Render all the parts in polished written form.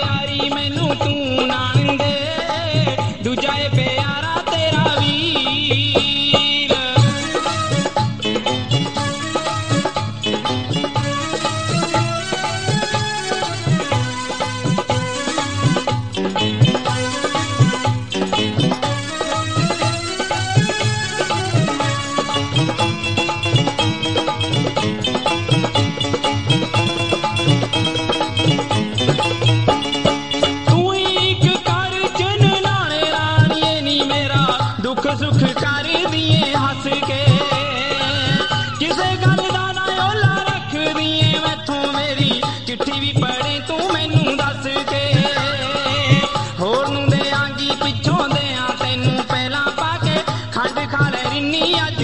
ਪਿਆਰੀ ਮੈਨੂੰ ਤੂੰ ਨਾਣ ਦੇ, ਦੂਜਾ ਏ ਪਿਆਰਾ ਤੇਰਾ ਵੀਰ। सुख कर दिए हस के, किसे गल दा ना ओला रख दिए मैथों, मेरी चिट्ठी भी पढ़े तू मैनू दस के। होर नूं दे आंगी पिछों देआं तैनू पहला पाके, खंड खा ले रिन्नी अज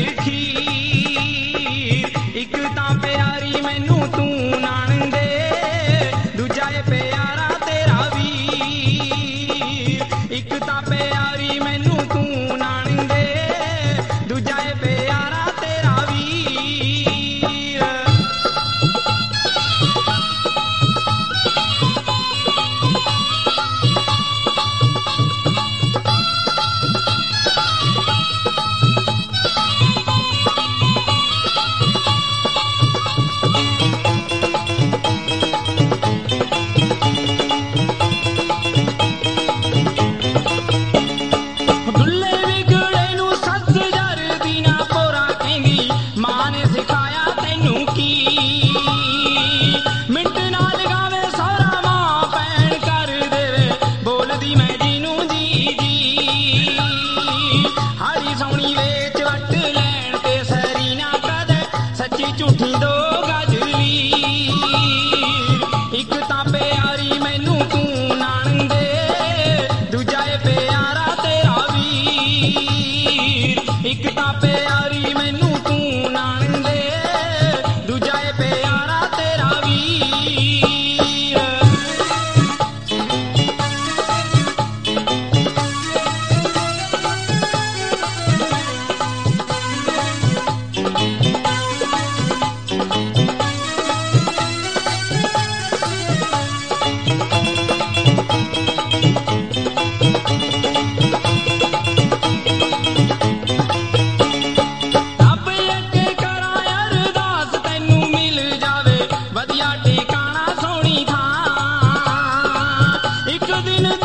खीर। इक तां प्यारी मैनू तू नाण दे, दूजा ए प्यारा तेरा वीर। इक तां प्यारी मैनू तू झूठी दो गजली। इक तां प्यारी मैनू तू नाण दे, दूजा ए प्यारा तेरा वीर। इक तां प्यारी मैनू तू नाण दे, दूजा ए प्यारा तेरा वीर। दिन